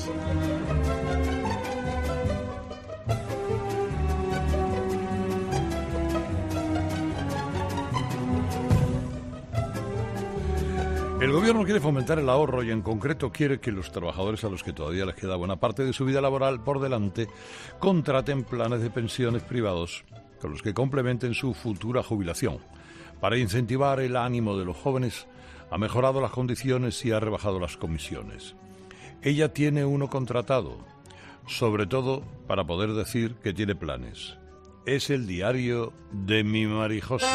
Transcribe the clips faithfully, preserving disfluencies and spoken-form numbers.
Noticias. El gobierno quiere fomentar el ahorro y en concreto quiere que los trabajadores a los que todavía les queda buena parte de su vida laboral por delante contraten planes de pensiones privados con los que complementen su futura jubilación. Para incentivar el ánimo de los jóvenes, ha mejorado las condiciones y ha rebajado las comisiones. Ella tiene uno contratado, sobre todo para poder decir que tiene planes. Es el diario de mi Marijose.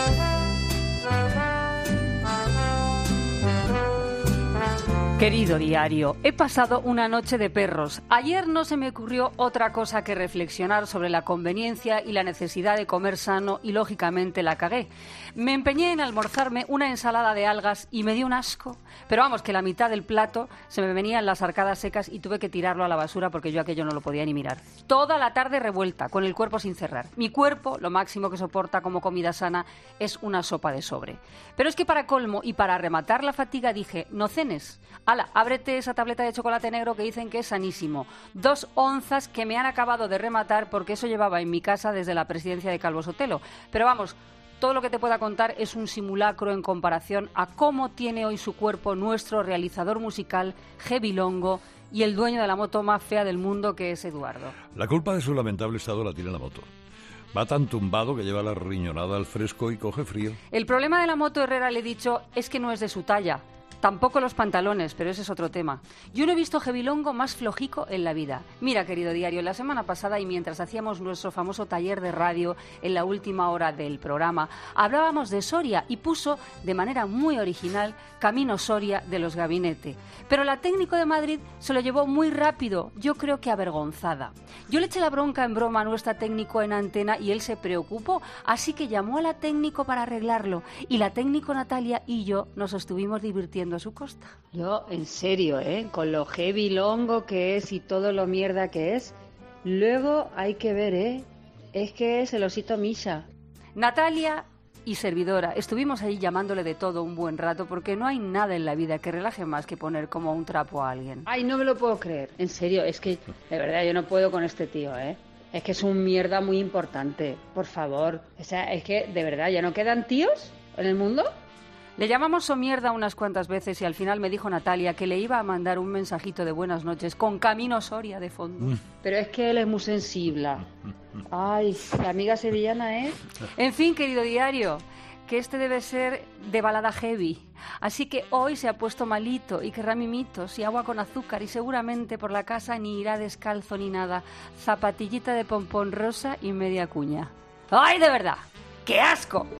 Querido diario, he pasado una noche de perros. Ayer no se me ocurrió otra cosa que reflexionar sobre la conveniencia y la necesidad de comer sano y, lógicamente, la cagué. Me empeñé en almorzarme una ensalada de algas y me dio un asco. Pero vamos, que la mitad del plato se me venían las arcadas secas y tuve que tirarlo a la basura porque yo aquello no lo podía ni mirar. Toda la tarde revuelta, con el cuerpo sin cerrar. Mi cuerpo, lo máximo que soporta como comida sana, es una sopa de sobre. Pero es que para colmo y para rematar la fatiga dije, no cenes. Hala, ábrete esa tableta de chocolate negro que dicen que es sanísimo. Dos onzas que me han acabado de rematar porque eso llevaba en mi casa desde la presidencia de Calvo Sotelo. Pero vamos, todo lo que te pueda contar es un simulacro en comparación a cómo tiene hoy su cuerpo nuestro realizador musical, Heavy Longo, y el dueño de la moto más fea del mundo, que es Eduardo. La culpa de su lamentable estado la tiene la moto. Va tan tumbado que lleva la riñonada al fresco y coge frío. El problema de la moto, Herrera, le he dicho, es que no es de su talla. Tampoco los pantalones, pero ese es otro tema. Yo no he visto Heavy Longo más flojico en la vida. Mira, querido diario, la semana pasada y mientras hacíamos nuestro famoso taller de radio en la última hora del programa, hablábamos de Soria y puso de manera muy original Camino Soria de los Gabinete. Pero la técnico de Madrid se lo llevó muy rápido, yo creo que avergonzada. Yo le eché la bronca en broma a nuestra técnico en antena y él se preocupó, así que llamó a la técnico para arreglarlo y la técnico Natalia y yo nos estuvimos divirtiendo a su costa. Yo, en serio, ¿eh? Con lo Heavy Longo que es y todo lo mierda que es, luego hay que ver, ¿eh? Es que es el osito Misha. Natalia y servidora, estuvimos ahí llamándole de todo un buen rato porque no hay nada en la vida que relaje más que poner como un trapo a alguien. Ay, no me lo puedo creer. En serio, es que, de verdad, yo no puedo con este tío, ¿eh? Es que es un mierda muy importante, por favor. O sea, es que, de verdad, ¿ya no quedan tíos en el mundo? Le llamamos somierda unas cuantas veces y al final me dijo Natalia que le iba a mandar un mensajito de buenas noches con Camino Soria de fondo. Pero es que él es muy sensible. Ay, la amiga sevillana, ¿eh? En fin, querido diario, que este debe ser de balada heavy. Así que hoy se ha puesto malito y querrá mimitos y agua con azúcar y seguramente por la casa ni irá descalzo ni nada. Zapatillita de pompón rosa y media cuña. ¡Ay, de verdad! ¡Qué asco!